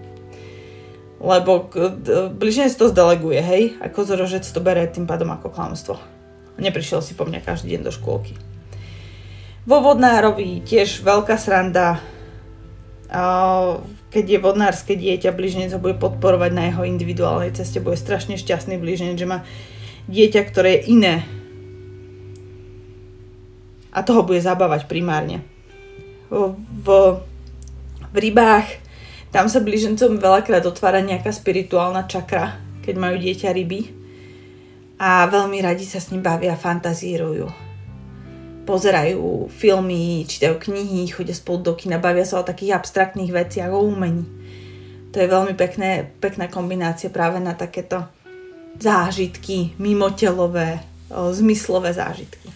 Lebo blíženec to zdeleguje, hej? A kozorožec to bere tým pádom ako klamstvo. Neprišiel si po mňa každý deň do škôlky. Vo vodnárovi tiež veľká sranda. Keď je vodnárske dieťa, blíženec ho bude podporovať na jeho individuálnej ceste. Bude strašne šťastný blíženec, že má dieťa, ktoré je iné. A toho bude zabávať primárne. V rybách, tam sa blížencom veľakrát otvára nejaká spirituálna čakra, keď majú dieťa ryby. A veľmi radi sa s ním bavia, fantazírujú. pozerajú filmy, čítajú knihy, chodia spolu do kina, bavia sa o takých abstraktných veciach, o umení. To je veľmi pekná kombinácia práve na takéto zážitky, mimotelové, zmyslové zážitky.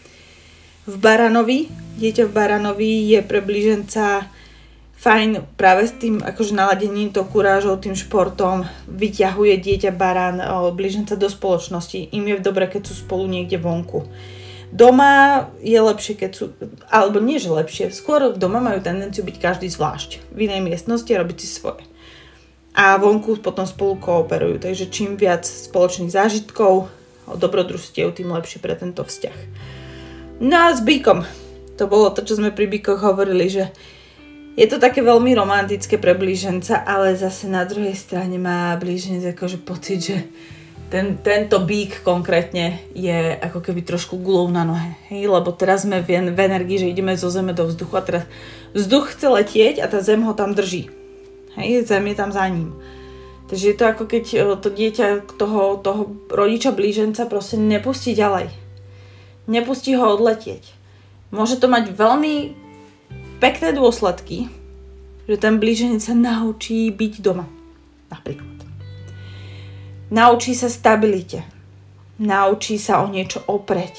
Dieťa v baranovi je pre blíženca fajn práve s tým akože naladením, to kurážou, tým športom, vyťahuje dieťa barán blíženca do spoločnosti. Im je dobre, keď sú spolu niekde vonku. Doma je lepšie, keď sú, alebo nie, že lepšie, skôr doma majú tendenciu byť každý zvlášť. V inej miestnosti a robiť si svoje. A vonku potom spolu kooperujú. Takže čím viac spoločných zážitkov, dobrodružstiev, tým lepšie pre tento vzťah. No a s bíkom. To bolo to, čo sme pri bíkoch hovorili, že je to také veľmi romantické pre blíženca, ale zase na druhej strane má blíženec akože pocit, že tento bík konkrétne je ako keby trošku gulou na nohe. Hej? Lebo teraz sme v energii, že ideme zo zeme do vzduchu a teraz vzduch chce letieť a tá zem ho tam drží. Hej, zem je tam za ním. Takže je to ako keď to dieťa toho rodiča blíženca proste nepustí ďalej. Nepustí ho odletieť. Môže to mať veľmi pekné dôsledky, že ten blíženec sa naučí byť doma. Napríklad. Naučí sa stabilite. Naučí sa o niečo opreť.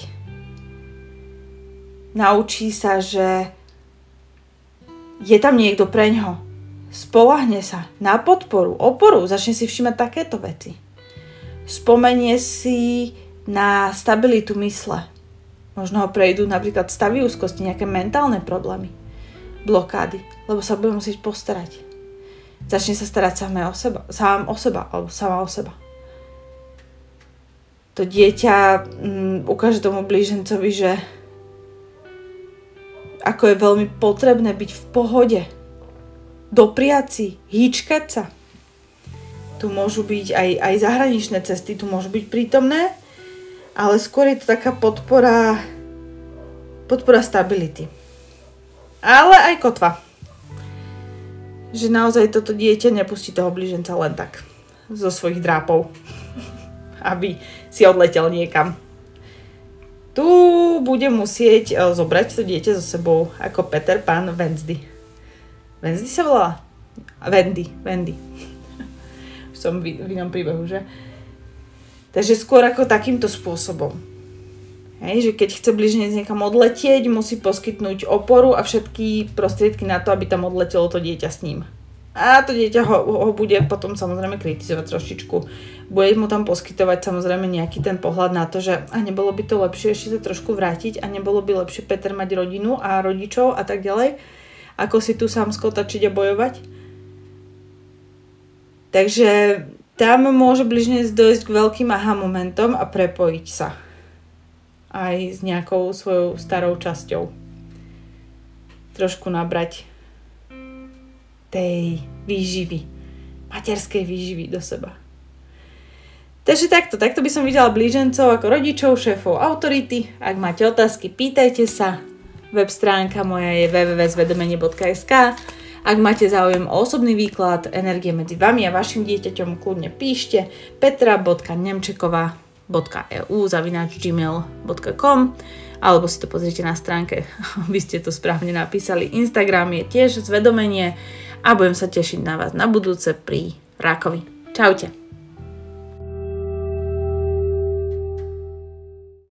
Naučí sa, že je tam niekto preňho. Spoľahne sa na podporu, oporu, začne si všímať takéto veci. Spomenie si na stabilitu mysle. Možno ho prejdú napríklad stavy úzkosti, nejaké mentálne problémy, blokády, lebo sa bude musieť postarať. Začne sa starať sám o seba alebo sama o seba. To dieťa ukáže tomu blížencovi, že ako je veľmi potrebné byť v pohode, dopriať si, hýčkať sa. Tu môžu byť aj zahraničné cesty, tu môžu byť prítomné, ale skôr je to taká podpora stability. Ale aj kotva. Že naozaj toto dieťa nepustí toho blíženca len tak zo svojich drápov, aby si odletel niekam. Tu bude musieť zobrať to dieťa so sebou ako Peter Pan Wednesday. Wednesday sa volala? Wendy. Už som v inom príbehu, že? Takže skôr ako takýmto spôsobom. Hej, že keď chce blíženec niekam odletieť, musí poskytnúť oporu a všetky prostriedky na to, aby tam odletelo to dieťa s ním. A to dieťa ho bude potom samozrejme kritizovať trošičku. Bude mu tam poskytovať samozrejme nejaký ten pohľad na to, že a nebolo by to lepšie ešte sa trošku vrátiť a nebolo by lepšie Peter mať rodinu a rodičov a tak ďalej, ako si tu sám skotačiť a bojovať. Takže tam môže blíženec dojsť k veľkým aha momentom a prepojiť sa aj s nejakou svojou starou časťou. Trošku nabrať tej výživy, materskej výživy do seba. Takže takto by som videla blížencov ako rodičov, šéfov, autority. Ak máte otázky, pýtajte sa. Web stránka moja je www.zvedomenie.sk. Ak máte záujem o osobný výklad energie medzi vami a vašim dieťaťom, kľudne píšte petra.nemčeková.eu@gmail.com alebo si to pozrite na stránke, vy ste to správne napísali. Instagram je tiež Zvedomenie a budem sa tešiť na vás na budúce pri Rákovi. Čaute.